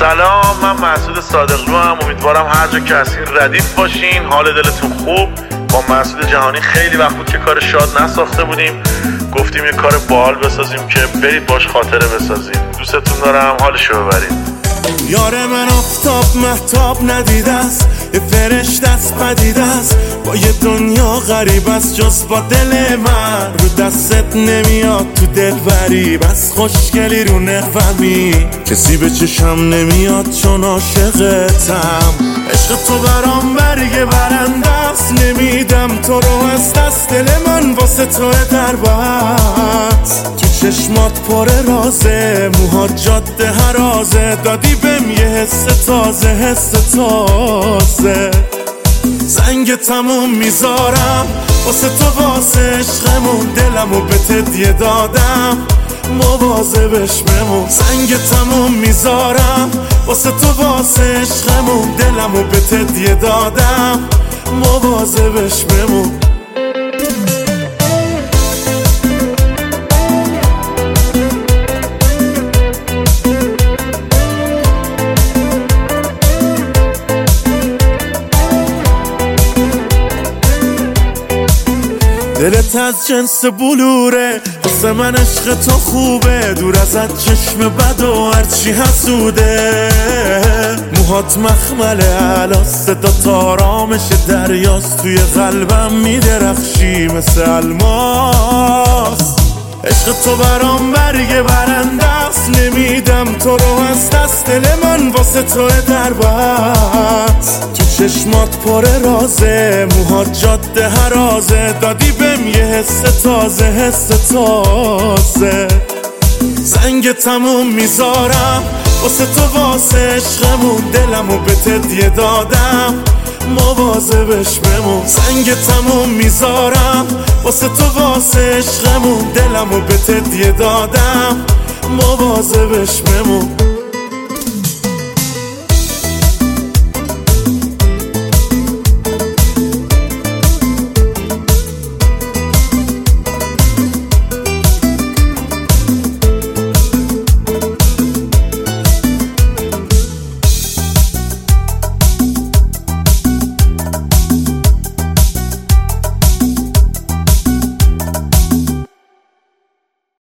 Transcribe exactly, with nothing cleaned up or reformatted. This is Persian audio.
سلام، من مسعود صادقلو هم. امیدوارم هر جا که هستین ردیف باشین، حال دلتون خوب. با مسعود جهانی خیلی وقت بود که کار شاد نساخته بودیم، گفتیم یه کار باحال بسازیم که برید باش خاطره بسازیم. دوستتون دارم، حالشو ببرید. یار من آفتاب مهتاب ندیده است، یه فرشته است پدیده است، با یه دنیا غریب است جز با دل من. رو دستت نمیاد تو دل بری، بس خوشگلی رو نقومی، کسی به چشم نمیاد چون عاشقتم. عشق تو برام برگ برنده است، نمیدم تو رو از دست. دل من واسه تو در بست، تو چشمات پر رازه، موهات جاده هرازه، دادی بهم یه حس تازه، حس تازه. زنگ تموم میذارم واسه تو، واسه عشقمون، دلمو به تدیه دادم، مواظبش بمون. زنگ تموم میذارم واسه تو، واسه عشقمون، دلمو به تدیه دادم، مواظبش بمون. دلت از جنس بلوره، واسه من عشق تو خوبه، دور ازت چشم بد و هرچی حسوده. موهات مخمل علاست، صدا تارامش دریاست، توی قلبم میدرخشی مثل الماس. عشق تو برام برگ برنده است، نمیدم تو رو از دست. دل من واسه تو در بست، تو چشمات پر رازه، موهات جاده هرازه، دادی بهم یه حس تازه، حس تازه. زنگ تموم میذارم واسه تو، واسه عشقمون، دلمو به تدیه دادم، مواظبش بمون. زنگ تموم میذارم واسه تو، واسه عشقمون، دلمو به تدیه دادم، مواظبش بمون.